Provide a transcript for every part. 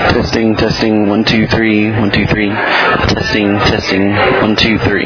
Testing, testing, 1, 2, 3, 1, 2, 3. Testing, testing, 1, 2, 3.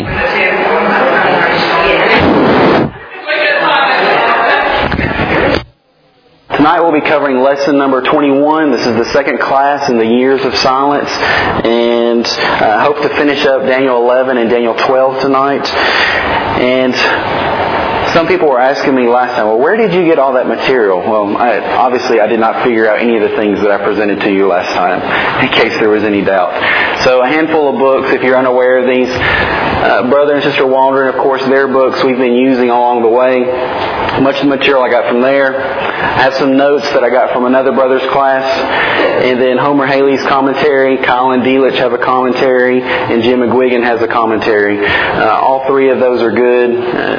Tonight we'll be covering lesson number 21. This is the second class in the Years of Silence. And I hope to finish up Daniel 11 and Daniel 12 tonight. And some people were asking me last time, well, where did you get all that material? Well, obviously I did not figure out any of the things that I presented to you last time, in case there was any doubt. So a handful of books, if you're unaware of these. Brother and Sister Waldron, of course, their books we've been using along the way. Much of the material I got from there. I have some notes that I got from another brother's class. And then Homer Haley's commentary. Kyle and Delitzsch have a commentary. And Jim McGuigan has a commentary. All three of those are good.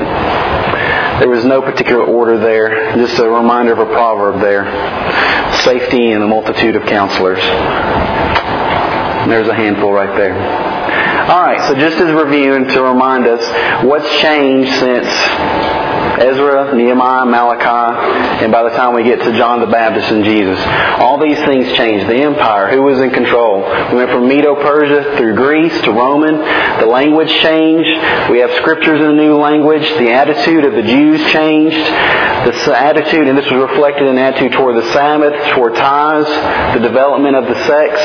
There was no particular order there. Just a reminder of a proverb there. Safety in a multitude of counselors. There's a handful right there. Alright, so just as review and to remind us, what's changed since Ezra, Nehemiah, Malachi, and by the time we get to John the Baptist and Jesus. All these things changed. The empire, who was in control? We went from Medo-Persia through Greece to Roman. The language changed. We have scriptures in a new language. The attitude of the Jews changed. The attitude, and this was reflected in the attitude toward the Sabbath, toward tithes, the development of the sex.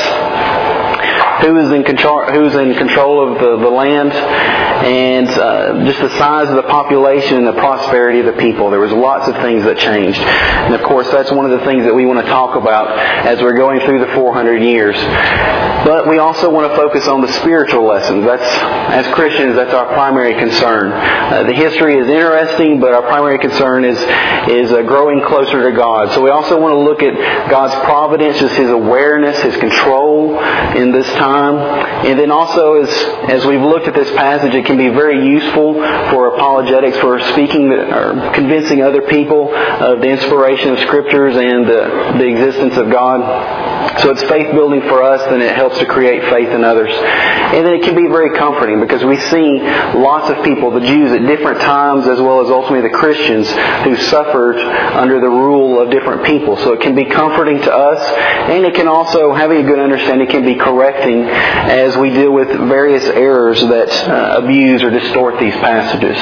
Who's in control of the land, and just the size of the population and the prosperity of the people. There was lots of things that changed. And of course, that's one of the things that we want to talk about as we're going through the 400 years. But we also want to focus on the spiritual lessons. As Christians, that's our primary concern. The history is interesting, but our primary concern is growing closer to God. So we also want to look at God's providence, just His awareness, His control in this time. And then also, as we've looked at this passage, it can be very useful for apologetics, for speaking or convincing other people of the inspiration of Scriptures and the existence of God. So it's faith building for us, and it helps to create faith in others. And then it can be very comforting because we see lots of people, the Jews at different times, as well as ultimately the Christians, who suffered under the rule of different people. So it can be comforting to us, and it can also, having a good understanding, can be correcting as we deal with various errors that abuse or distort these passages.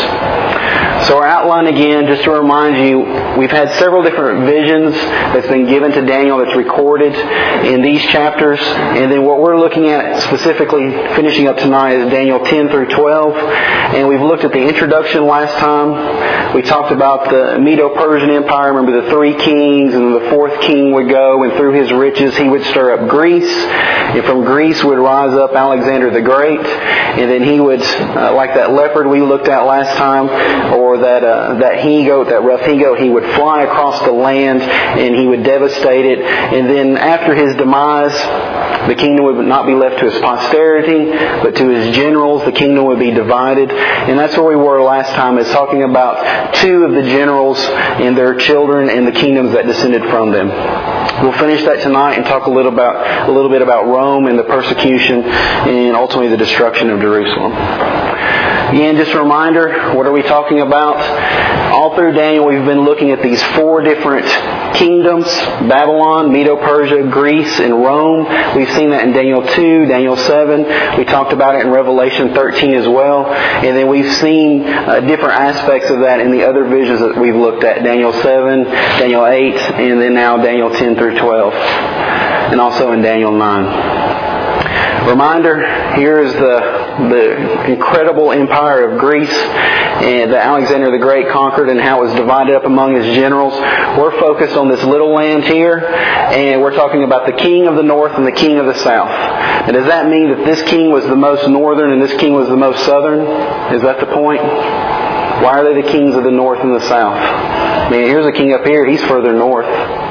So our outline again, just to remind you, we've had several different visions that's been given to Daniel that's recorded in these chapters. And then what we're looking at specifically finishing up tonight is Daniel 10 through 12. And we've looked at the introduction last time. We talked about the Medo-Persian Empire. Remember the 3 kings, and the 4th king would go, and through his riches he would stir up Greece. And from Greece would rise up Alexander the Great. And then he would, like that leopard we looked at last time, or that he-goat, that rough he-goat, he would fly across the land and he would devastate it. And then after his demise, the kingdom would not be left to his posterity, but to his generals. The kingdom would be divided. And that's where we were last time, is talking about 2 of the generals and their children and the kingdoms that descended from them. We'll finish that tonight and talk a little bit about Rome and the persecution and ultimately the destruction of Jerusalem. Again, just a reminder, what are we talking about? All through Daniel, we've been looking at these 4 different kingdoms: Babylon, Medo-Persia, Greece, and Rome. We've seen that in Daniel 2, Daniel 7. We talked about it in Revelation 13 as well. And then we've seen different aspects of that in the other visions that we've looked at: Daniel 7, Daniel 8, and then now Daniel 10 through 12. And also in Daniel 9. Reminder, here is the incredible empire of Greece and that Alexander the Great conquered, and how it was divided up among his generals. We're focused on this little land here, and we're talking about the king of the north and the king of the south. And does that mean that this king was the most northern and this king was the most southern? Is that the point? Why are they the kings of the north and the south? I mean, here's a king up here, he's further north.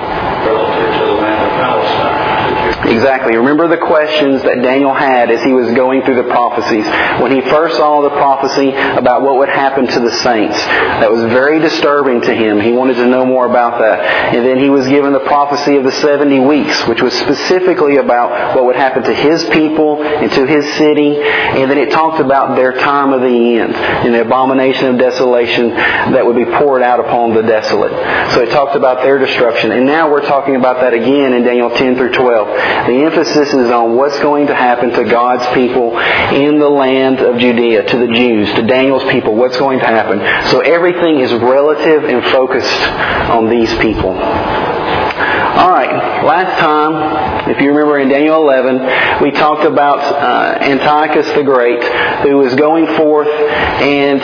Exactly. Remember the questions that Daniel had as he was going through the prophecies. When he first saw the prophecy about what would happen to the saints, that was very disturbing to him. He wanted to know more about that. And then he was given the prophecy of the 70 weeks, which was specifically about what would happen to his people and to his city. And then it talked about their time of the end and the abomination of desolation that would be poured out upon the desolate. So it talked about their destruction. And now we're talking about that again in Daniel 10 through 12. The emphasis is on what's going to happen to God's people in the land of Judea, to the Jews, to Daniel's people, what's going to happen. So everything is relative and focused on these people. Alright, last time, if you remember in Daniel 11, we talked about Antiochus the Great, who was going forth and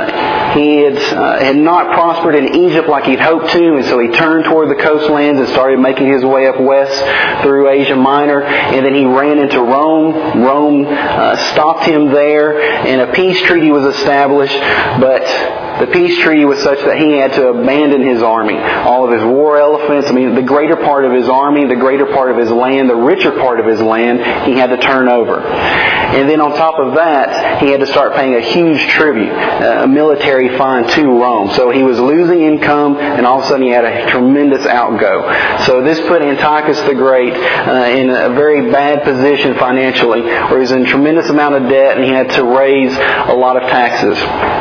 he had not prospered in Egypt like he'd hoped to, and so he turned toward the coastlands and started making his way up west through Asia Minor, and then he ran into Rome. Rome stopped him there, and a peace treaty was established, but the peace treaty was such that he had to abandon his army. All of his war elephants, the greater part of his army, the greater part of his land, the richer part of his land, he had to turn over. And then on top of that, he had to start paying a huge tribute, a military fine to Rome. So he was losing income, and all of a sudden he had a tremendous outgo. So this put Antiochus the Great in a very bad position financially, where he was in a tremendous amount of debt and he had to raise a lot of taxes.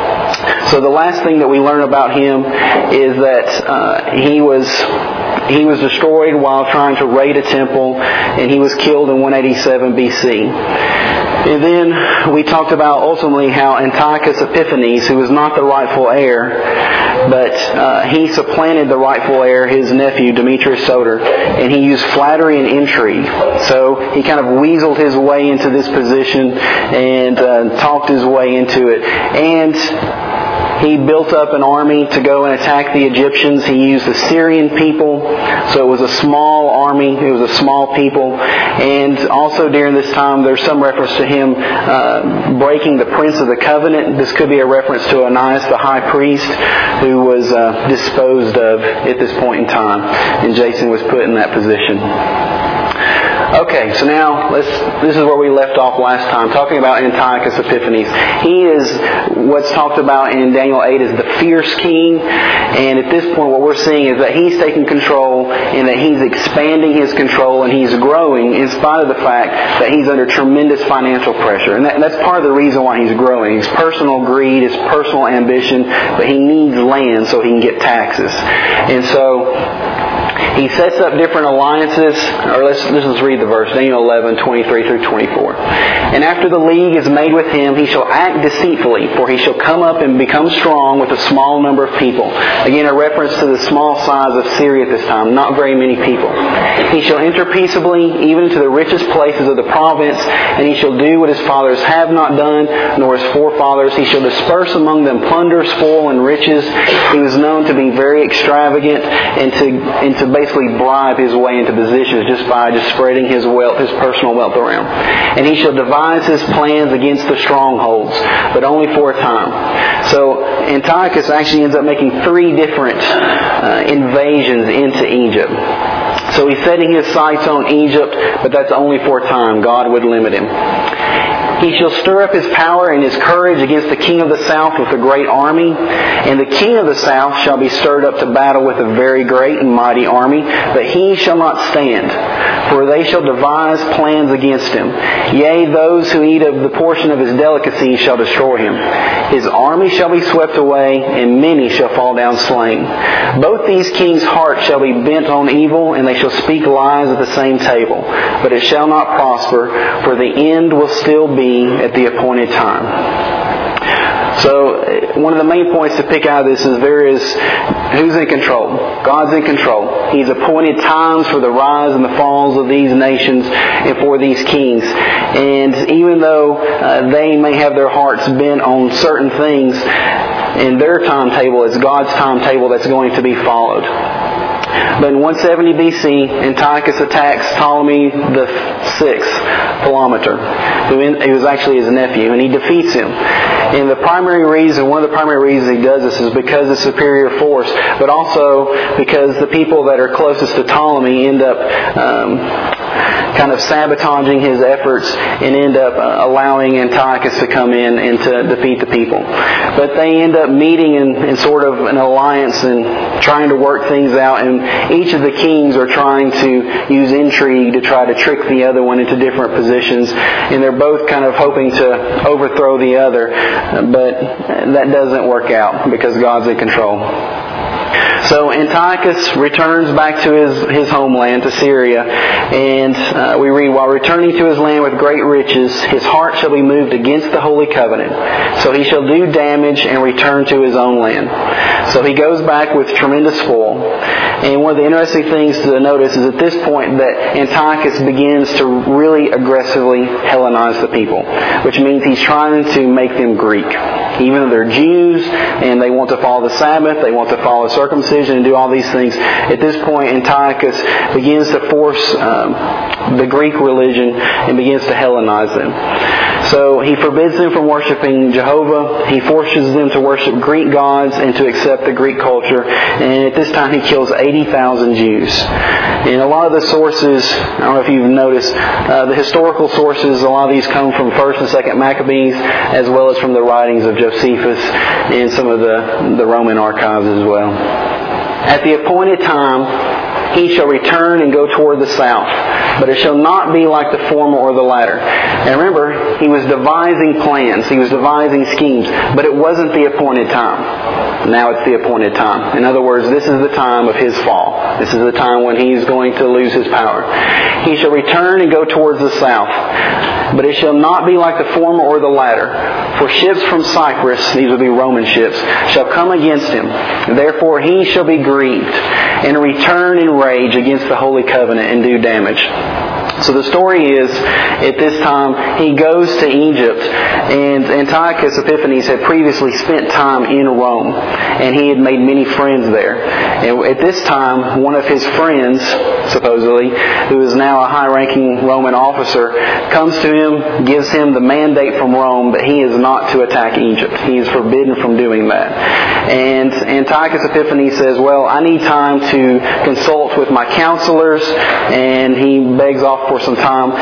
So the last thing that we learn about him is that he was destroyed while trying to raid a temple, and he was killed in 187 BC. And then we talked about ultimately how Antiochus Epiphanes, who was not the rightful heir, but he supplanted the rightful heir, his nephew Demetrius Soter, and he used flattery and intrigue. So he kind of weaseled his way into this position and talked his way into it. And he built up an army to go and attack the Egyptians. He used the Syrian people, so it was a small army, it was a small people. And also during this time, there's some reference to him breaking the Prince of the Covenant. This could be a reference to Onias, the high priest, who was disposed of at this point in time. And Jason was put in that position. Okay, so now this is where we left off last time, talking about Antiochus Epiphanes. He is what's talked about in Daniel 8 as the fierce king, and at this point what we're seeing is that he's taking control and that he's expanding his control and he's growing in spite of the fact that he's under tremendous financial pressure. And that's part of the reason why he's growing. His personal greed, his personal ambition, but he needs land so he can get taxes. And so he sets up different alliances, or let's just read the verse, Daniel 11, 23 through 24. And after the league is made with him, he shall act deceitfully, for he shall come up and become strong with a small number of people. Again, a reference to the small size of Syria at this time, not very many people. He shall enter peaceably, even to the richest places of the province, and he shall do what his fathers have not done, nor his forefathers. He shall disperse among them plunder, spoil, and riches. He was known to be very extravagant and to basically bribe his way into positions just by spreading his wealth, his personal wealth around. And he shall devise his plans against the strongholds, but only for a time. So Antiochus actually ends up making 3 different invasions into Egypt. So he's setting his sights on Egypt, but that's only for a time. God would limit him. He shall stir up his power and his courage against the king of the south with a great army. And the king of the south shall be stirred up to battle with a very great and mighty army. But he shall not stand, for they shall devise plans against him. Yea, those who eat of the portion of his delicacies shall destroy him. His army shall be swept away, and many shall fall down slain. Both these kings' hearts shall be bent on evil, and they shall speak lies at the same table. But it shall not prosper, for the end will still be at the appointed time. So one of the main points to pick out of this is who's in control? God's in control. He's appointed times for the rise and the falls of these nations and for these kings. And even though they may have their hearts bent on certain things, in their timetable, it's God's timetable that's going to be followed. But in 170 BC, Antiochus attacks Ptolemy the VI, Philometor, who was actually his nephew, and he defeats him. And one of the primary reasons he does this is because of superior force, but also because the people that are closest to Ptolemy end up kind of sabotaging his efforts and end up allowing Antiochus to come in and to defeat the people. But they end up meeting in sort of an alliance and trying to work things out, and each of the kings are trying to use intrigue to try to trick the other one into different positions, and they're both kind of hoping to overthrow the other, but that doesn't work out because God's in control. So Antiochus returns back to his homeland, to Syria, and we read, while returning to his land with great riches, his heart shall be moved against the holy covenant. So he shall do damage and return to his own land. So he goes back with tremendous spoil. And one of the interesting things to notice is at this point that Antiochus begins to really aggressively Hellenize the people, which means he's trying to make them Greek. Even though they're Jews and they want to follow the Sabbath, they want to follow circumcision and do all these things, at this point Antiochus begins to force the Greek religion and begins to Hellenize them. So he forbids them from worshiping Jehovah. He forces them to worship Greek gods and to accept the Greek culture. And at this time he kills 80,000 Jews. And a lot of the sources, I don't know if you've noticed, the historical sources, a lot of these come from 1st and 2nd Maccabees, as well as from the writings of Josephus and some of the Roman archives as well. At the appointed time, he shall return and go toward the south, but it shall not be like the former or the latter. And remember, he was devising plans, he was devising schemes, but it wasn't the appointed time. Now it's the appointed time. In other words, this is the time of his fall. This is the time when he's going to lose his power. He shall return and go towards the south, but it shall not be like the former or the latter. For ships from Cyprus, these will be Roman ships, shall come against him. Therefore he shall be grieved, and return in rage against the holy covenant and do damage. So the story is, at this time, he goes to Egypt, and Antiochus Epiphanes had previously spent time in Rome, and he had made many friends there. And at this time, one of his friends, supposedly, who is now a high-ranking Roman officer, comes to him, gives him the mandate from Rome that he is not to attack Egypt. He is forbidden from doing that. And Antiochus Epiphanes says, well, I need time to consult with my counselors, and he begs off for some time,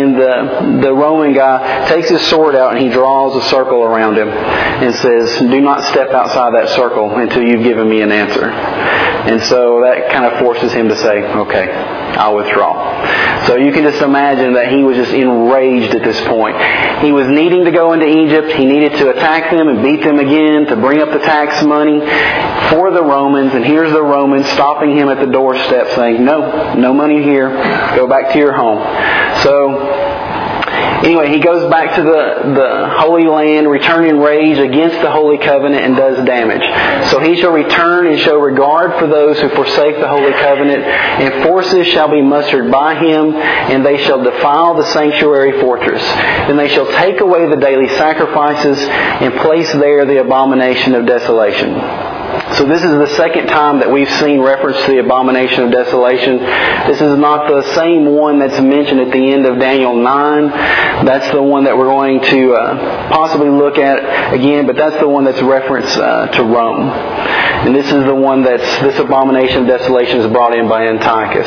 and the Roman guy takes his sword out and he draws a circle around him and says, do not step outside that circle until you've given me an answer. And so that kind of forces him to say, okay, I'll withdraw. So you can just imagine that he was just enraged at this point. He was needing to go into Egypt. He needed to attack them and beat them again, to bring up the tax money for the Romans. And here's the Romans stopping him at the doorstep saying, no money here. Go back to your home. So anyway, he goes back to the Holy Land, returning rage against the Holy Covenant, and does damage. So he shall return and show regard for those who forsake the Holy Covenant, and forces shall be mustered by him, and they shall defile the sanctuary fortress. Then they shall take away the daily sacrifices, and place there the abomination of desolation. So this is the second time that we've seen reference to the abomination of desolation. This is not the same one that's mentioned at the end of Daniel 9. That's the one that we're going to possibly look at again, but that's the one that's referenced to Rome. And this is the one this abomination of desolation is brought in by Antiochus.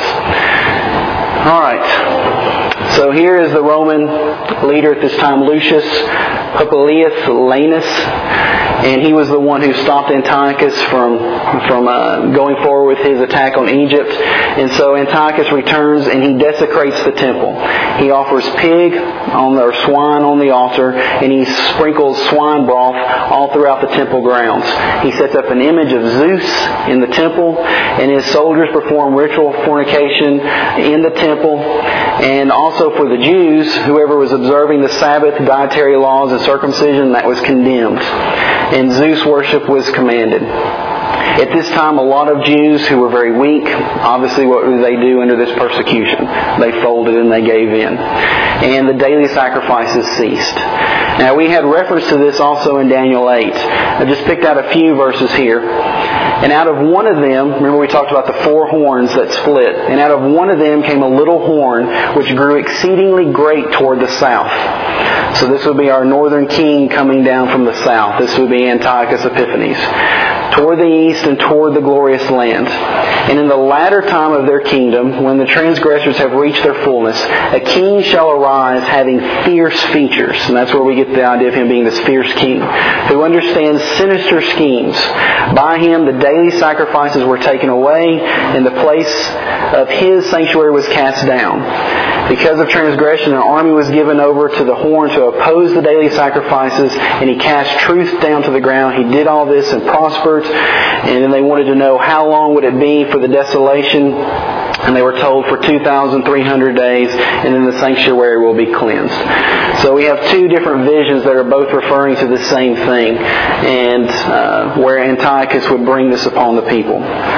Alright. So here is the Roman leader at this time, Lucius Popilius Lanus. And he was the one who stopped Antiochus from going forward with his attack on Egypt. And so Antiochus returns and he desecrates the temple. He offers pig or swine on the altar, and he sprinkles swine broth all throughout the temple grounds. He sets up an image of Zeus in the temple, and his soldiers perform ritual fornication in the temple. And also for the Jews, whoever was observing the Sabbath, dietary laws, and circumcision, that was condemned. And Zeus worship was commanded. At this time, a lot of Jews who were very weak, obviously what did they do under this persecution? They folded and they gave in. And the daily sacrifices ceased. Now we had reference to this also in Daniel 8. I just picked out a few verses here. And out of one of them, remember we talked about the 4 horns that split. And out of one of them came a little horn which grew exceedingly great toward the south. So this would be our northern king coming down from the south. This would be Antiochus Epiphanes. Toward the east and toward the glorious land. And in the latter time of their kingdom, when the transgressors have reached their fullness, a king shall arise having fierce features. And that's where we get the idea of him being this fierce king, who understands sinister schemes. By him the daily sacrifices were taken away, and the place of his sanctuary was cast down. Because of transgression, an army was given over to the horn to oppose the daily sacrifices, and he cast truth down to the ground. He did all this and prospered. And then they wanted to know how long would it be for the desolation. And they were told for 2,300 days, and then the sanctuary will be cleansed. So we have two different visions that are both referring to the same thing, and where Antiochus would bring this upon the people.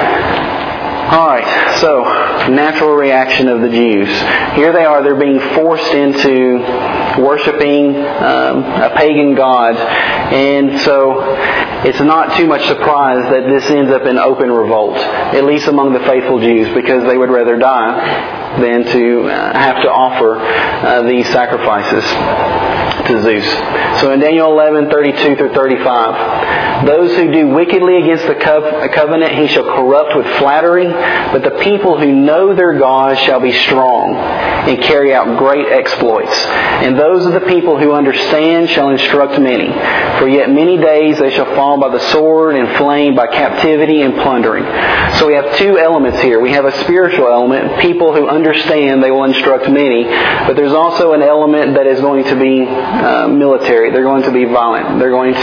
Alright, so natural reaction of the Jews. Here they are, they're being forced into worshiping a pagan god, and so it's not too much surprise that this ends up in open revolt, at least among the faithful Jews, because they would rather die than to have to offer these sacrifices to Zeus. So in Daniel 11:32 through 35, those who do wickedly against the covenant he shall corrupt with flattery, but the people who know their God shall be strong and carry out great exploits. And those of the people who understand shall instruct many. For yet many days they shall fall by the sword and flame, by captivity and plundering. So we have two elements here. We have a spiritual element. People who understand, they will instruct many. But there's also an element that is going to be military. They're going to be violent. They're going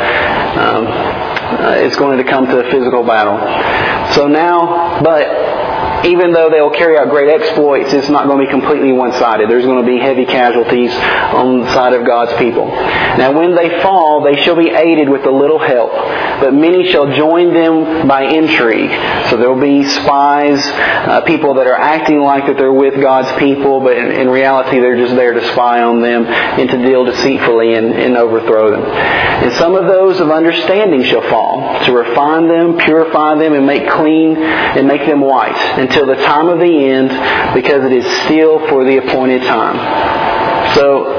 to it's going to come to a physical battle. So now, but even though they'll carry out great exploits, it's not going to be completely one-sided. There's going to be heavy casualties on the side of God's people. Now when they fall, they shall be aided with a little help, but many shall join them by intrigue. So there will be spies, people that are acting like that they're with God's people, but in reality they're just there to spy on them and to deal deceitfully and overthrow them. And some of those of understanding shall fall, to refine them, purify them, and make clean, and make them white, until the time of the end, because it is still for the appointed time. So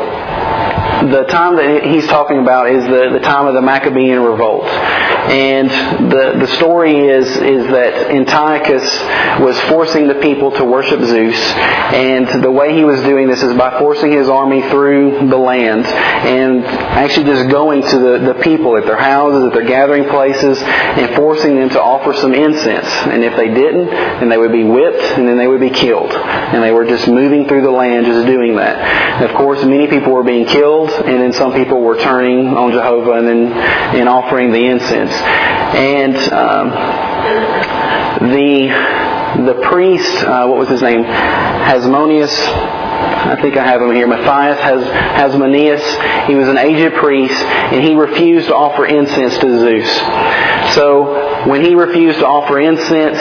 the time that he's talking about is the time of the Maccabean revolt. And the story is that Antiochus was forcing the people to worship Zeus, and the way he was doing this is by forcing his army through the land and actually just going to the people at their houses, at their gathering places, and forcing them to offer some incense. And if they didn't, then they would be whipped and then they would be killed. And they were just moving through the land just doing that. And of course, many people were being killed, and then some people were turning on Jehovah and offering the incense. And the priest, what was his name? Hasmoneus. I think I have him here. Matthias Hasmoneus. He was an aged priest, and he refused to offer incense to Zeus. So when he refused to offer incense,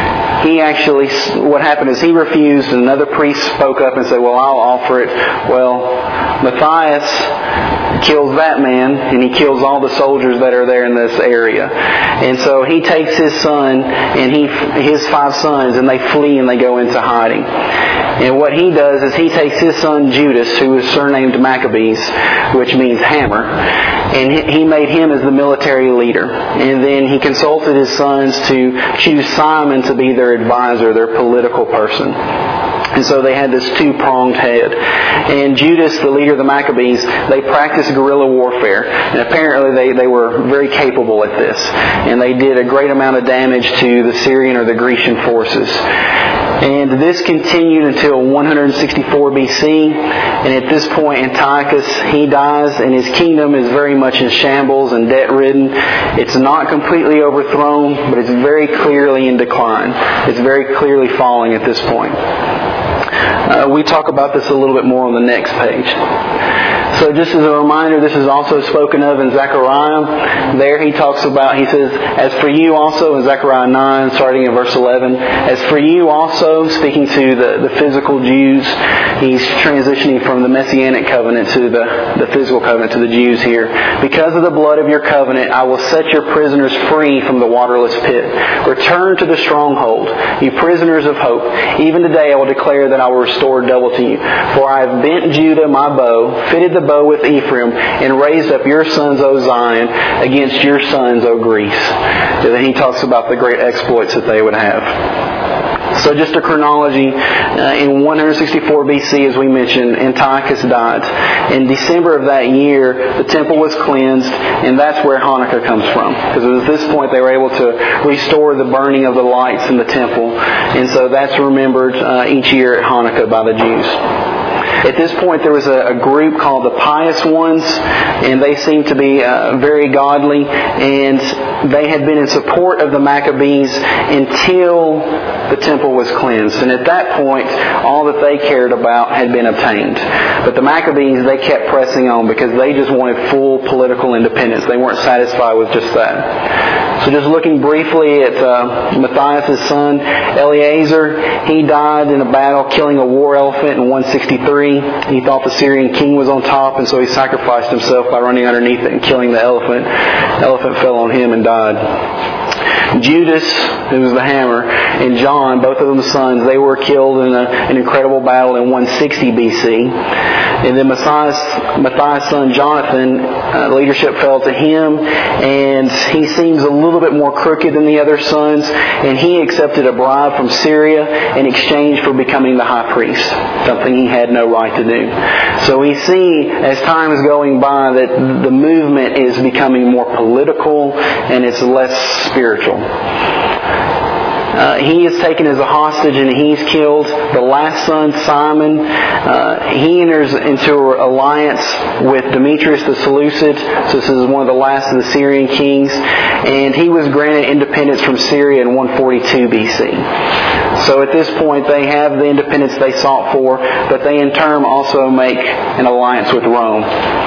what happened is he refused, and another priest spoke up and said, well, I'll offer it. Well, Matthias kills that man, and he kills all the soldiers that are there in this area. And so he takes his son and his 5 sons, and they flee and they go into hiding. And what he does is he takes his son Judas, who is surnamed Maccabees, which means hammer, and he made him as the military leader. And then he consulted his sons to choose Simon to be their advisor, their political person. And so they had this 2-pronged head. And Judas, the leader of the Maccabees, they practiced guerrilla warfare. And apparently they were very capable at this. And they did a great amount of damage to the Syrian or the Grecian forces. And this continued until 164 BC. And at this point, Antiochus, he dies, and his kingdom is very much in shambles and debt-ridden. It's not completely overthrown, but it's very clearly in decline. It's very clearly falling at this point. We talk about this a little bit more on the next page. So just as a reminder, this is also spoken of in Zechariah. There he says, as for you also, in Zechariah 9, starting in verse 11, as for you also, speaking to the physical Jews, he's transitioning from the Messianic covenant to the physical covenant to the Jews here. Because of the blood of your covenant, I will set your prisoners free from the waterless pit. Return to the stronghold, you prisoners of hope. Even today I will declare that I will restore double to you. For I have bent Judah my bow, fitted the bow with Ephraim, and raised up your sons, O Zion, against your sons, O Greece. And then he talks about the great exploits that they would have. So just a chronology, in 164 BC, as we mentioned, Antiochus died. In December of that year, the temple was cleansed, and that's where Hanukkah comes from. Because at this point, they were able to restore the burning of the lights in the temple. And so that's remembered each year at Hanukkah by the Jews. At this point, there was a group called the Pious Ones, and they seemed to be very godly, and they had been in support of the Maccabees until the temple was cleansed. And at that point, all that they cared about had been obtained. But the Maccabees, they kept pressing on because they just wanted full political independence. They weren't satisfied with just that. So just looking briefly at Matthias' son, Eleazar, he died in a battle killing a war elephant in 163. He thought the Syrian king was on top, and so he sacrificed himself by running underneath it and killing the elephant. The elephant fell on him and died. Judas, who was the hammer, and John, both of them sons, they were killed in an incredible battle in 160 BC. And then Matthias' son Jonathan, leadership fell to him, and he seems a little bit more crooked than the other sons, and he accepted a bribe from Syria in exchange for becoming the high priest, something he had no right to do. So we see, as time is going by, that the movement is becoming more political and it's less spiritual. He is taken as a hostage and he's killed. The last son, Simon, he enters into an alliance with Demetrius the Seleucid. So this is one of the last of the Syrian kings. And he was granted independence from Syria in 142 BC. So at this point they have the independence they sought for, but they in turn also make an alliance with Rome.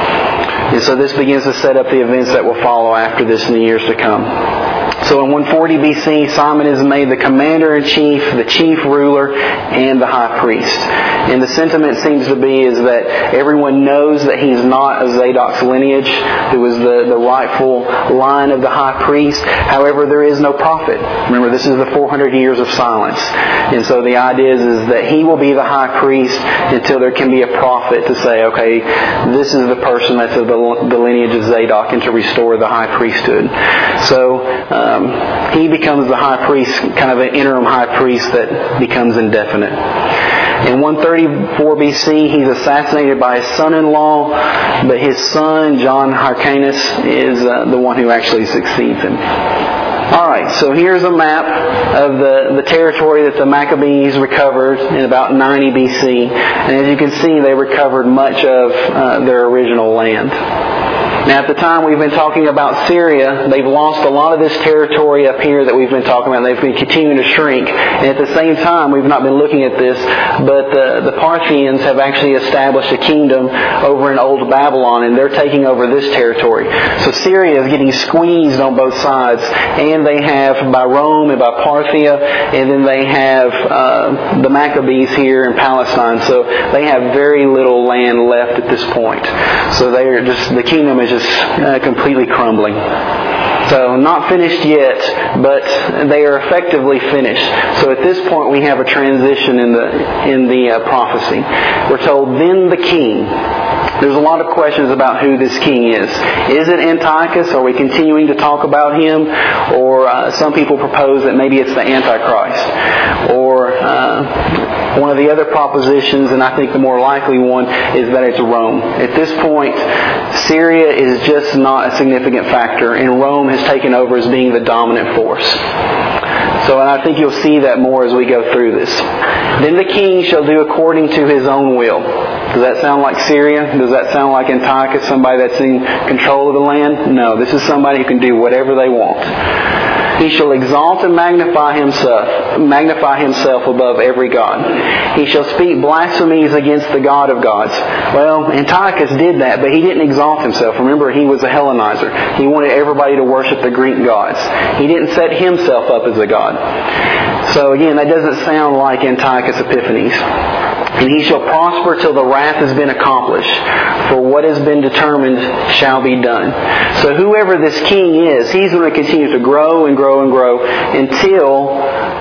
And so this begins to set up the events that will follow after this in the years to come. So in 140 BC, Simon is made the commander-in-chief, the chief ruler, and the high priest. And the sentiment seems to be is that everyone knows that he's not of Zadok's lineage, who was the rightful line of the high priest. However, there is no prophet. Remember, this is the 400 years of silence. And so the idea is that he will be the high priest until there can be a prophet to say, okay, this is the person that's of the lineage of Zadok, and to restore the high priesthood. So he becomes the high priest, kind of an interim high priest that becomes indefinite. In 134 BC, he's assassinated by his son-in-law, but his son, John Hyrcanus, is the one who actually succeeds him. Alright, so here's a map of the territory that the Maccabees recovered in about 90 BC. And as you can see, they recovered much of their original land. Now, at the time we've been talking about Syria, they've lost a lot of this territory up here that we've been talking about. They've been continuing to shrink. And at the same time, we've not been looking at this, but the Parthians have actually established a kingdom over in Old Babylon, and they're taking over this territory. So Syria is getting squeezed on both sides, and they have by Rome and by Parthia, and then they have the Maccabees here in Palestine. So they have very little land left at this point. So the kingdom is just completely crumbling. So not finished yet, but they are effectively finished. So at this point we have a transition in the prophecy. We're told, then the king. There's a lot of questions about who this king is. Is it Antiochus? Are we continuing to talk about him? Or some people propose that maybe it's the Antichrist. Or one of the other propositions, and I think the more likely one, is that it's Rome. At this point, Syria is just not a significant factor, and Rome has taken over as being the dominant force. So, and I think you'll see that more as we go through this. Then the king shall do according to his own will. Does that sound like Syria? Does that sound like Antiochus, somebody that's in control of the land? No, this is somebody who can do whatever they want. He shall exalt and magnify himself above every god. He shall speak blasphemies against the God of gods. Well, Antiochus did that, but he didn't exalt himself. Remember, he was a Hellenizer. He wanted everybody to worship the Greek gods. He didn't set himself up as a god. So again, that doesn't sound like Antiochus Epiphanes. And he shall prosper till the wrath has been accomplished. For what has been determined shall be done. So whoever this king is, he's going to continue to grow and grow and grow until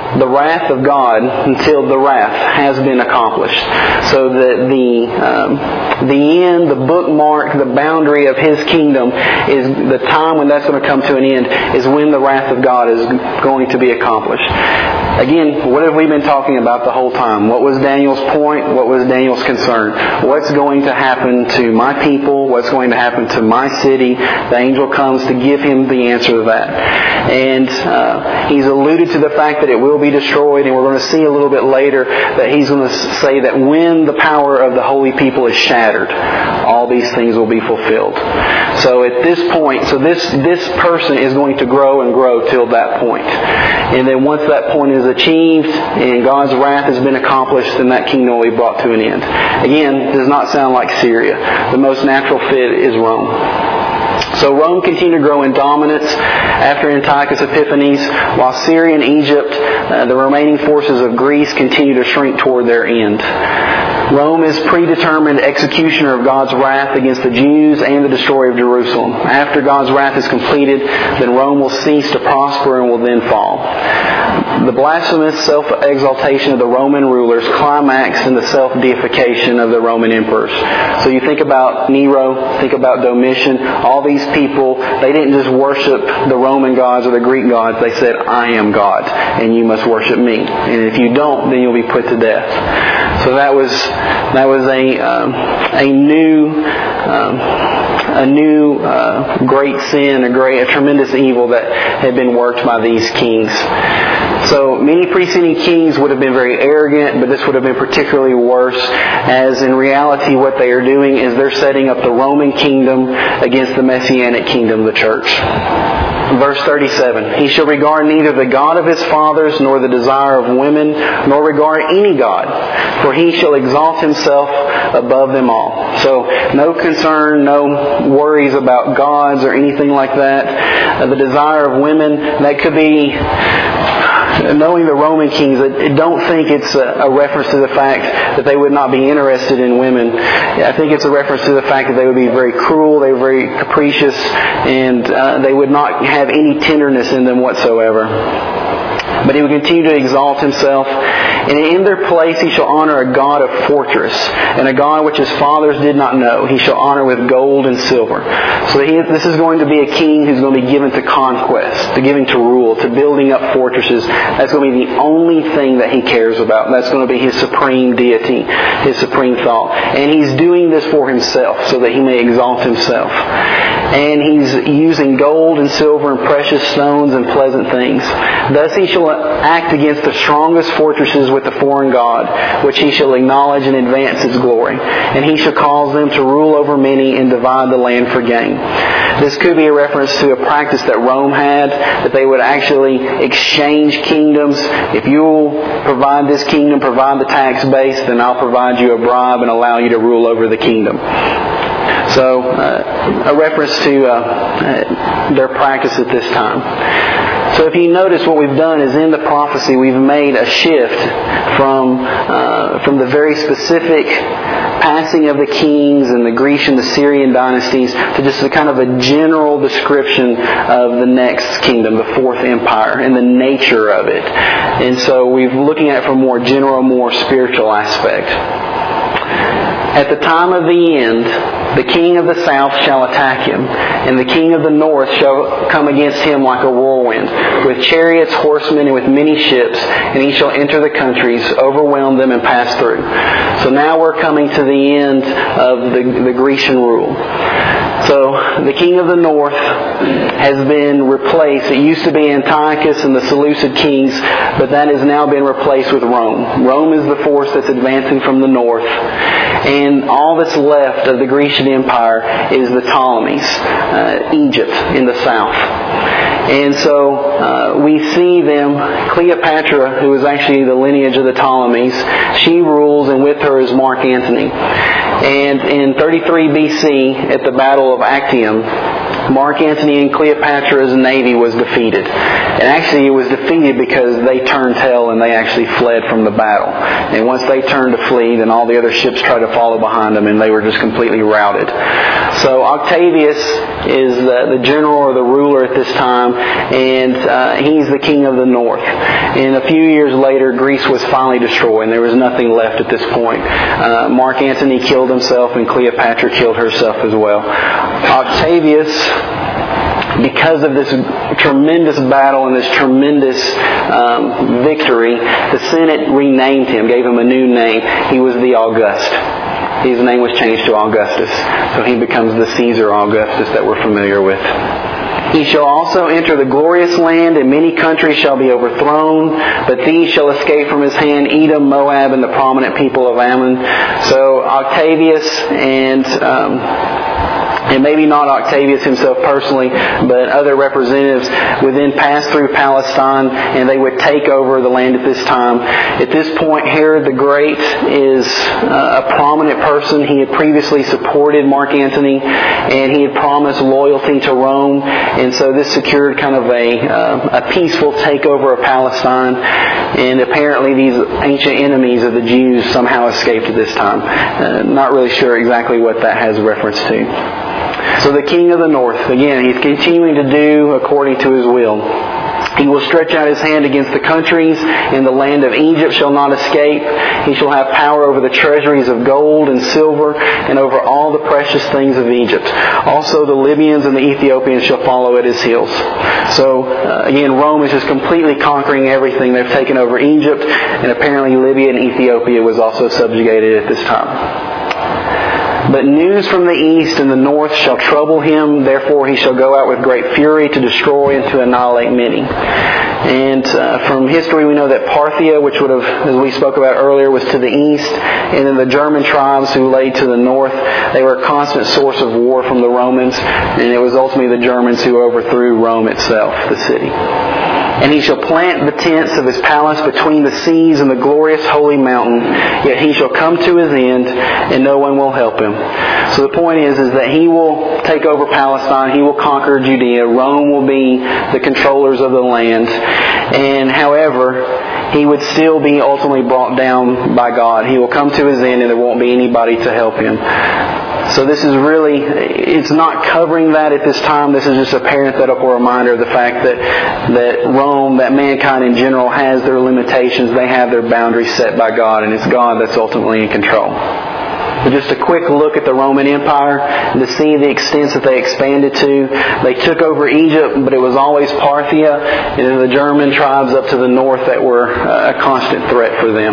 the wrath of God until the wrath has been accomplished. So that the end, the bookmark, the boundary of His kingdom is the time when that's going to come to an end, is when the wrath of God is going to be accomplished. Again, what have we been talking about the whole time? What was Daniel's point? What was Daniel's concern? What's going to happen to my people? What's going to happen to my city? The angel comes to give him the answer to that. And he's alluded to the fact that it will be destroyed, and we're going to see a little bit later that he's going to say that when the power of the holy people is shattered, all these things will be fulfilled. So at this point, this person is going to grow and grow till that point. And then once that point is achieved and God's wrath has been accomplished, then that kingdom will be brought to an end. Again, does not sound like Syria. The most natural fit is Rome. So Rome continued to grow in dominance after Antiochus Epiphanes, while Syria and Egypt, the remaining forces of Greece, continue to shrink toward their end. Rome is predetermined executioner of God's wrath against the Jews and the destroyer of Jerusalem. After God's wrath is completed, then Rome will cease to prosper and will then fall. The blasphemous self-exaltation of the Roman rulers climaxed in the self-deification of the Roman emperors. So you think about Nero, think about Domitian, all these people, they didn't just worship the Roman gods or the Greek gods. They said, I am God, and you must worship me. And if you don't, then you'll be put to death. So that was a new great sin, a tremendous evil that had been worked by these kings. So many preceding kings would have been very arrogant, but this would have been particularly worse, as in reality what they are doing is they're setting up the Roman kingdom against the Messianic kingdom, the church. Verse 37, He shall regard neither the God of his fathers, nor the desire of women, nor regard any God, for he shall exalt himself above them all. So no concern, no worries about gods or anything like that. The desire of women, that could be... Knowing the Roman kings, I don't think it's a reference to the fact that they would not be interested in women. I think it's a reference to the fact that they would be very cruel, they were very capricious, and they would not have any tenderness in them whatsoever. But he would continue to exalt himself. And in their place he shall honor a God of fortress, and a God which his fathers did not know. He shall honor with gold and silver. So this is going to be a king who's going to be given to conquest, to giving to rule, to building up fortresses. That's going to be the only thing that he cares about. That's going to be his supreme deity, his supreme thought. And he's doing this for himself, so that he may exalt himself. And he's using gold and silver and precious stones and pleasant things. Thus he shall act against the strongest fortresses with the foreign god, which he shall acknowledge and advance its glory. And he shall cause them to rule over many and divide the land for gain. This could be a reference to a practice that Rome had, that they would actually exchange kingdoms. If you'll provide this kingdom, provide the tax base, then I'll provide you a bribe and allow you to rule over the kingdom. So, a reference to their practice at this time. So if you notice, what we've done is in the prophecy we've made a shift from the very specific passing of the kings and the Grecian, the Syrian dynasties, to just a kind of a general description of the next kingdom, the Fourth Empire, and the nature of it. And so we're looking at it from a more general, more spiritual aspect. At the time of the end, the king of the south shall attack him, and the king of the north shall come against him like a whirlwind, with chariots, horsemen, and with many ships, and he shall enter the countries, overwhelm them, and pass through. So now we're coming to the end of the Grecian rule. So the king of the north has been replaced. It used to be Antiochus and the Seleucid kings, but that has now been replaced with Rome. Rome is the force that's advancing from the north. And all that's left of the Grecian Empire is the Ptolemies, Egypt in the south. And so we see them, Cleopatra, who is actually the lineage of the Ptolemies, she rules, and with her is Mark Antony. And in 33 BC, at the Battle of Actium, Mark Antony and Cleopatra's navy was defeated. And actually it was defeated because they turned tail and they actually fled from the battle. And once they turned to flee, then all the other ships tried to follow behind them and they were just completely routed. So Octavius is the general or the ruler at this time, and he's the king of the north. And a few years later, Greece was finally destroyed and there was nothing left at this point. Mark Antony killed himself and Cleopatra killed herself as well. Octavius, because of this tremendous battle and this tremendous victory, the Senate renamed him, gave him a new name. He was the August. His name was changed to Augustus. So he becomes the Caesar Augustus that we're familiar with. He shall also enter the glorious land, and many countries shall be overthrown, but these shall escape from his hand, Edom, Moab, and the prominent people of Ammon. So Octavius and maybe not Octavius himself personally, but other representatives would then pass through Palestine and they would take over the land at this time. At this point, Herod the Great is a prominent person. He had previously supported Mark Antony and he had promised loyalty to Rome, and so this secured kind of a peaceful takeover of Palestine. And apparently these ancient enemies of the Jews somehow escaped at this time. Not really sure exactly what that has reference to. So the king of the north, again, he's continuing to do according to his will. He will stretch out his hand against the countries, and the land of Egypt shall not escape. He shall have power over the treasuries of gold and silver, and over all the precious things of Egypt. Also the Libyans and the Ethiopians shall follow at his heels. So, again, Rome is just completely conquering everything. They've taken over Egypt, and apparently Libya and Ethiopia was also subjugated at this time. But news from the east and the north shall trouble him. Therefore he shall go out with great fury to destroy and to annihilate many. And from history we know that Parthia, which would have, as we spoke about earlier, was to the east. And then the German tribes who lay to the north, they were a constant source of war from the Romans. And it was ultimately the Germans who overthrew Rome itself, the city. And he shall plant the tents of his palace between the seas and the glorious holy mountain. Yet he shall come to his end, and no one will help him. So the point is that he will take over Palestine. He will conquer Judea. Rome will be the controllers of the land. And however, he would still be ultimately brought down by God. He will come to his end, and there won't be anybody to help him. So this is really, it's not covering that at this time. This is just a parenthetical reminder of the fact that Rome, that mankind in general, has their limitations. They have their boundaries set by God, and it's God that's ultimately in control. But just a quick look at the Roman Empire and to see the extents that they expanded to. They took over Egypt, but it was always Parthia and then the German tribes up to the north that were a constant threat for them.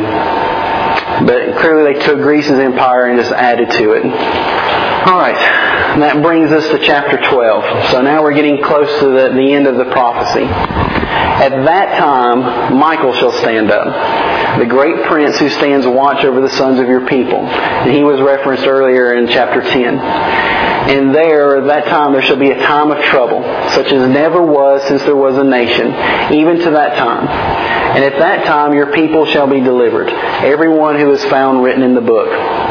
But clearly they took Greece's empire and just added to it. Alright, that brings us to chapter 12. So now we're getting close to the end of the prophecy. At that time, Michael shall stand up, the great prince who stands watch over the sons of your people. And he was referenced earlier in chapter 10. And there, at that time, there shall be a time of trouble, such as never was since there was a nation, even to that time. And at that time your people shall be delivered, everyone who is found written in the book.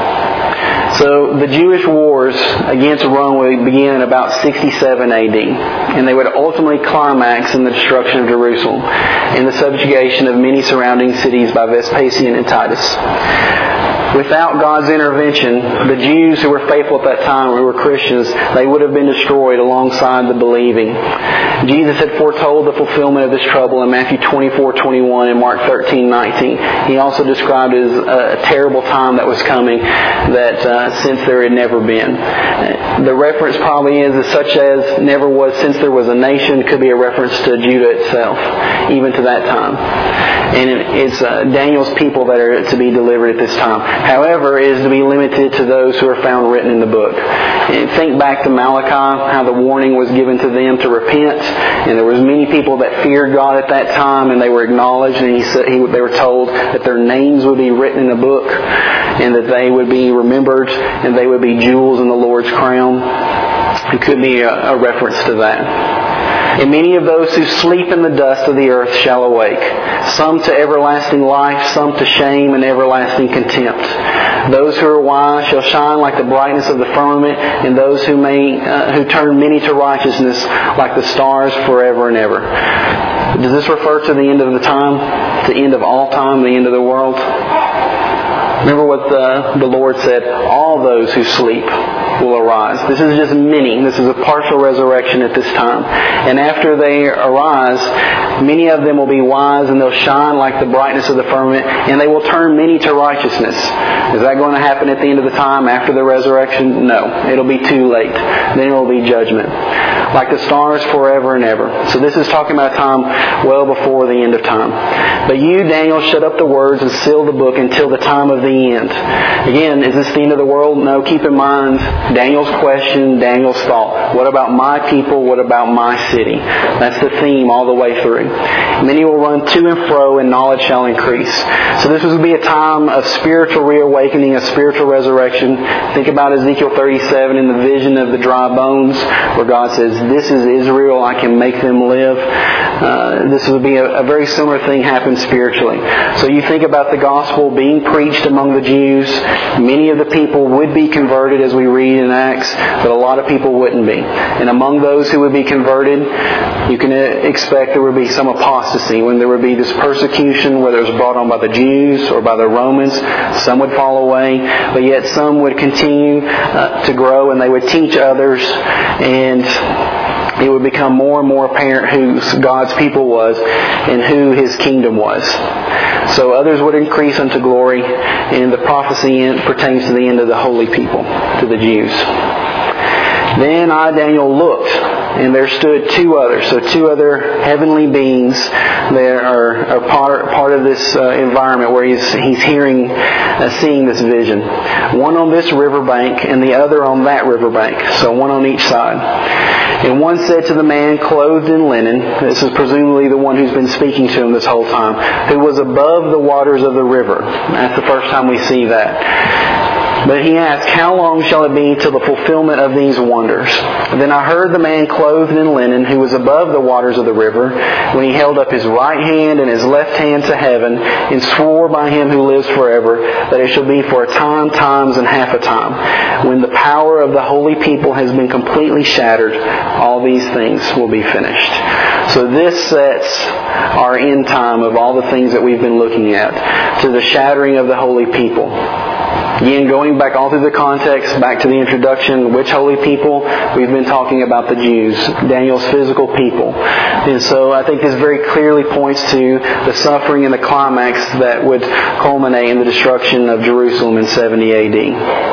So the Jewish wars against Rome would begin in about 67 AD. And they would ultimately climax in the destruction of Jerusalem and the subjugation of many surrounding cities by Vespasian and Titus. Without God's intervention, the Jews who were faithful at that time, who were Christians, they would have been destroyed alongside the believing. Jesus had foretold the fulfillment of this trouble in Matthew 24:21 and Mark 13:19. He also described it as a terrible time that was coming that since there had never been. The reference probably is such as never was since there was a nation. Could be a reference to Judah itself, even to that time. And it's Daniel's people that are to be delivered at this time. However, it is to be limited to those who are found written in the book. And think back to Malachi, how the warning was given to them to repent. And there was many people that feared God at that time, and they were acknowledged, and they were told that their names would be written in a book, and that they would be remembered, and they would be jewels in the Lord's crown. It could be a reference to that. And many of those who sleep in the dust of the earth shall awake, some to everlasting life, some to shame and everlasting contempt. Those who are wise shall shine like the brightness of the firmament, and those who turn many to righteousness like the stars forever and ever. Does this refer to the end of the time? The end of all time, the end of the world? Remember what the Lord said, all those who sleep will arise. This is just many. This is a partial resurrection at this time. And after they arise, many of them will be wise and they'll shine like the brightness of the firmament, and they will turn many to righteousness. Is that going to happen at the end of the time after the resurrection? No. It'll be too late. Then it will be judgment. Like the stars forever and ever. So this is talking about a time well before the end of time. But you, Daniel, shut up the words and seal the book until the time of the end. Again, is this the end of the world? No. Keep in mind Daniel's question, Daniel's thought. What about my people? What about my city? That's the theme all the way through. Many will run to and fro, and knowledge shall increase. So this will be a time of spiritual reawakening, a spiritual resurrection. Think about Ezekiel 37 in the vision of the dry bones, where God says, this is Israel, I can make them live. This will be a very similar thing happen spiritually. So you think about the gospel being preached among the Jews. Many of the people would be converted, as we read in Acts, but a lot of people wouldn't be. And among those who would be converted, you can expect there would be some apostasy, when there would be this persecution, whether it was brought on by the Jews or by the Romans. Some would fall away, but yet some would continue to grow, and they would teach others, and it would become more and more apparent who God's people was and who His kingdom was. So others would increase unto glory, and the prophecy pertains to the end of the holy people, to the Jews. Then I, Daniel, looked, and there stood two others. So two other heavenly beings that are part of this environment where he's seeing this vision. One on this riverbank and the other on that riverbank. So one on each side. And one said to the man clothed in linen, this is presumably the one who's been speaking to him this whole time, who was above the waters of the river. That's the first time we see that. But he asked, how long shall it be till the fulfillment of these wonders? Then I heard the man clothed in linen, who was above the waters of the river, when he held up his right hand and his left hand to heaven, and swore by Him who lives forever, that it shall be for a time, times, and half a time, when the power of the holy people has been completely shattered, all these things will be finished. So this sets our end time of all the things that we've been looking at, to the shattering of the holy people. Again, going back all through the context, back to the introduction, which holy people? We've been talking about the Jews, Daniel's physical people. And so I think this very clearly points to the suffering and the climax that would culminate in the destruction of Jerusalem in 70 AD.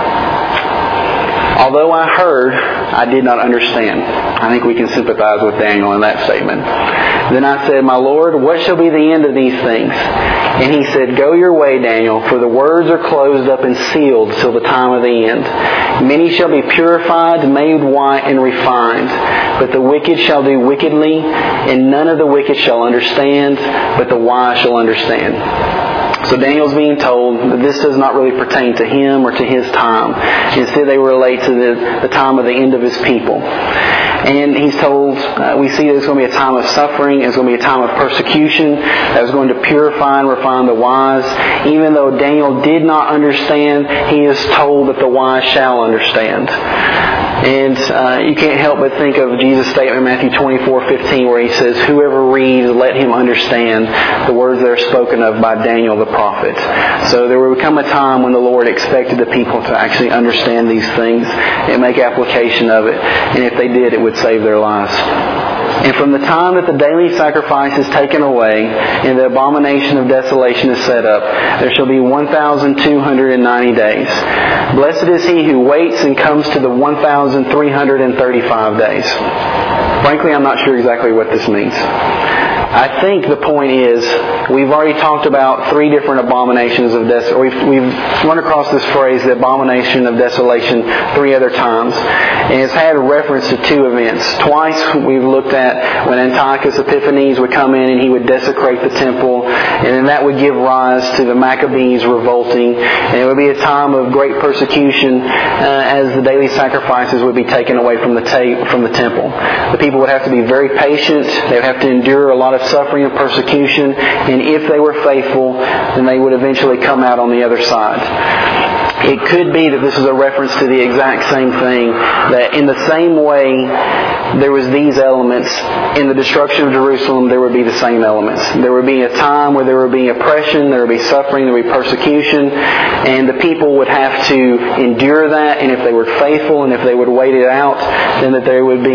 Although I heard, I did not understand. I think we can sympathize with Daniel in that statement. Then I said, my Lord, what shall be the end of these things? And He said, go your way, Daniel, for the words are closed up and sealed till the time of the end. Many shall be purified, made white, and refined. But the wicked shall do wickedly, and none of the wicked shall understand, but the wise shall understand. So Daniel's being told that this does not really pertain to him or to his time. Instead, they relate to the time of the end of his people. And he's told, we see that it's going to be a time of suffering, it's going to be a time of persecution that is going to purify and refine the wise. Even though Daniel did not understand, he is told that the wise shall understand. And you can't help but think of Jesus' statement in Matthew 24:15, where He says, whoever reads, let him understand the words that are spoken of by Daniel the prophet. So there will come a time when the Lord expected the people to actually understand these things and make application of it. And if they did, it would save their lives. And from the time that the daily sacrifice is taken away and the abomination of desolation is set up, there shall be 1,290 days. Blessed is he who waits and comes to the 1,335 days. Frankly, I'm not sure exactly what this means. I think the point is, we've already talked about 3 different abominations of desolation. We've run across this phrase, the abomination of desolation, 3 other times. And it's had reference to 2 events. Twice we've looked at when Antiochus Epiphanes would come in and he would desecrate the temple. And then that would give rise to the Maccabees revolting. And it would be a time of great persecution as the daily sacrifices would be taken away from the temple. The people would have to be very patient. They would have to endure a lot of suffering and persecution. And if they were faithful, then they would eventually come out on the other side. It could be that this is a reference to the exact same thing, that in the same way there was these elements, in the destruction of Jerusalem there would be the same elements. There would be a time where there would be oppression, there would be suffering, there would be persecution, and the people would have to endure that, and if they were faithful and if they would wait it out, then that they would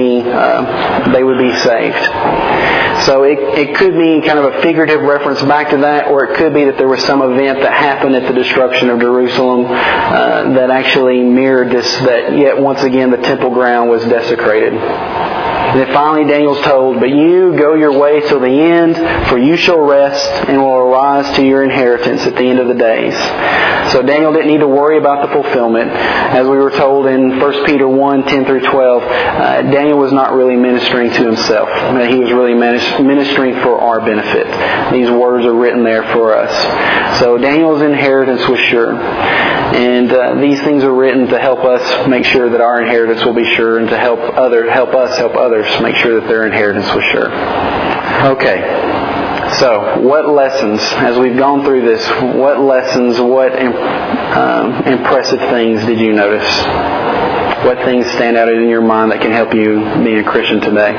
be saved. So it could be kind of a figurative reference back to that, or it could be that there was some event that happened at the destruction of Jerusalem that actually mirrored this, that yet once again the temple ground was desecrated. And then finally Daniel's told, "But you go your way till the end, for you shall rest and will arise to your inheritance at the end of the days." So Daniel didn't need to worry about the fulfillment. As we were told in 1 Peter 1, 10 through 12, Daniel was not really ministering to himself. He was really ministering for our benefit. These words are written there for us. So Daniel's inheritance was sure. And these things are written to help us make sure that our inheritance will be sure, and to help us help others make sure that their inheritance was sure. Okay. So, what lessons, as we've gone through this, what lessons, what impressive things did you notice? What things stand out in your mind that can help you be a Christian today?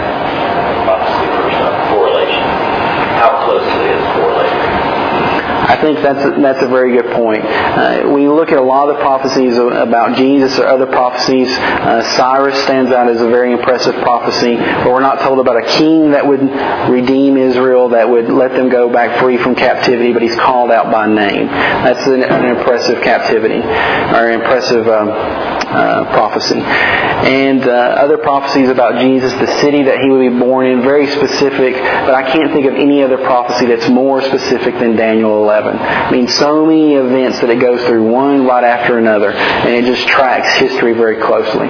Correlation. How closely is correlated? I think that's a very good point. We look at a lot of the prophecies about Jesus or other prophecies. Cyrus stands out as a very impressive prophecy, but we're not told about a king that would redeem Israel, that would let them go back free from captivity, but he's called out by name. That's an impressive captivity, or impressive prophecy. And other prophecies about Jesus, the city that he would be born in, very specific, but I can't think of any other prophecy that's more specific than Daniel 11. I mean, so many events that it goes through, one right after another, and it just tracks history very closely.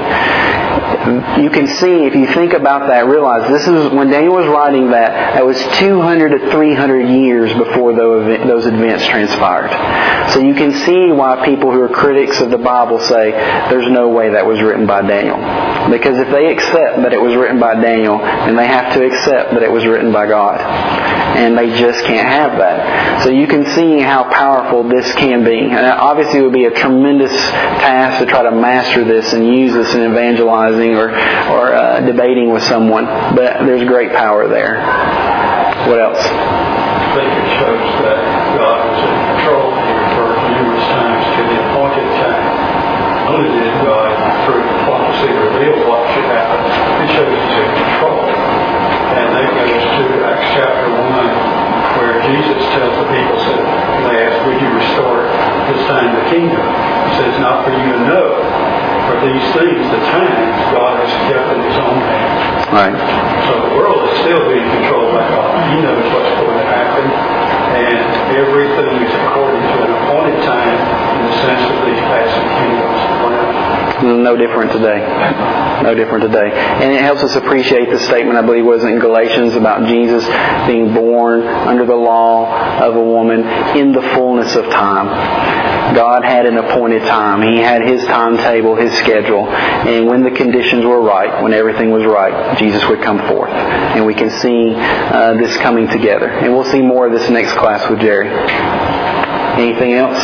You can see, if you think about that, realize this is when Daniel was writing that was 200 to 300 years before those events transpired. So you can see why people who are critics of the Bible say there's no way that was written by Daniel. Because if they accept that it was written by Daniel, then they have to accept that it was written by God. And they just can't have that. So you can see how powerful this can be. And obviously it would be a tremendous task to try to master this and use this in evangelizing or debating with someone. But there's great power there. What else? I think it shows that God was in control. He referred numerous times to the appointed time. Only did God, through prophecy, reveal what should happen. It shows He's in control. And that goes to Acts chapter 1, where Jesus tells the people, they ask, "Would you restore this time the kingdom?" He says, "Not for you to know. For these things, the times, God has kept in His own hands." Right. So the world is still being controlled by God. He knows what's going to happen. And everything is according to an appointed time in the sense of these passing kingdoms. No different today. No different today. And it helps us appreciate the statement, I believe was in Galatians, about Jesus being born under the law of a woman in the fullness of time. God had an appointed time. He had His timetable, His schedule. And when the conditions were right, when everything was right, Jesus would come forth. And we can see this coming together. And we'll see more of this next class with Jerry. Anything else?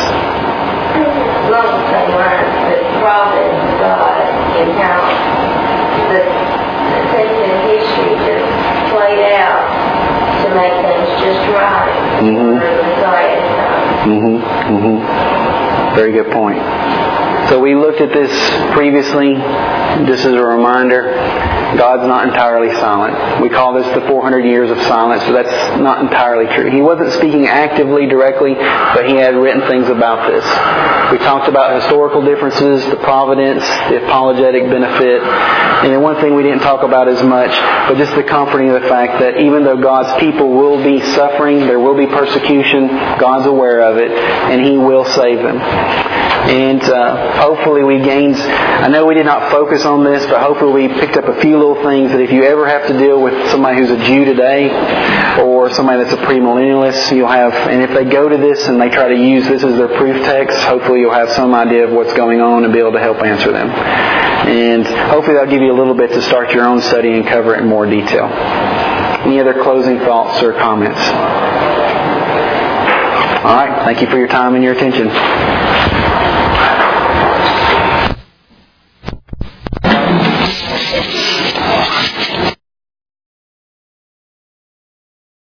Along the same lines, the providence of God and how the things in history just played out to make things just right for the Messiah's time. Very good point. So we looked at this previously, just as a reminder. God's not entirely silent. We call this the 400 years of silence, but that's not entirely true. He wasn't speaking actively, directly, but He had written things about this. We talked about historical differences, the providence, the apologetic benefit, and then one thing we didn't talk about as much, but just the comforting of the fact that even though God's people will be suffering, there will be persecution, God's aware of it, and He will save them. And hopefully we gained, I know we did not focus on this, but hopefully we picked up a few little things that if you ever have to deal with somebody who's a Jew today or somebody that's a premillennialist, you'll have, and if they go to this and they try to use this as their proof text, hopefully you'll have some idea of what's going on and be able to help answer them. And hopefully that'll give you a little bit to start your own study and cover it in more detail. Any other closing thoughts or comments? All right. Thank you for your time and your attention.